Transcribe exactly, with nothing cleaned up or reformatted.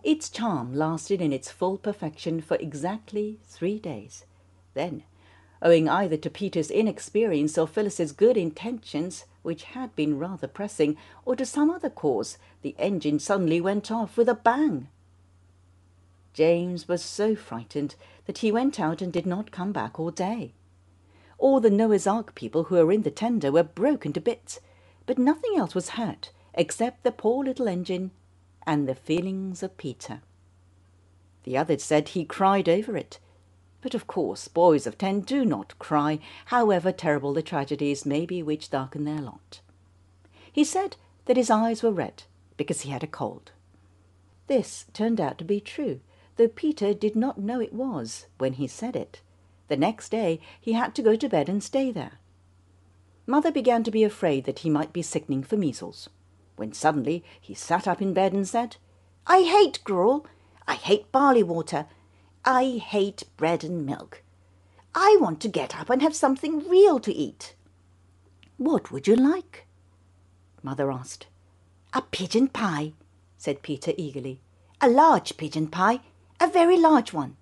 Its charm lasted in its full perfection for exactly three days. Then, owing either to Peter's inexperience or Phyllis's good intentions, which had been rather pressing, or to some other cause, the engine suddenly went off with a bang. James was so frightened that he went out and did not come back all day. All the Noah's Ark people who were in the tender were broken to bits, but nothing else was hurt except the poor little engine and the feelings of Peter. The others said he cried over it, but of course boys of ten do not cry, however terrible the tragedies may be which darken their lot. He said that his eyes were red because he had a cold. This turned out to be true, though Peter did not know it was when he said it. The next day he had to go to bed and stay there. Mother began to be afraid that he might be sickening for measles, when suddenly he sat up in bed and said, "I hate gruel, I hate barley water, I hate bread and milk. I want to get up and have something real to eat." "What would you like?" Mother asked. "A pigeon pie," said Peter eagerly. "A large pigeon pie, a very large one."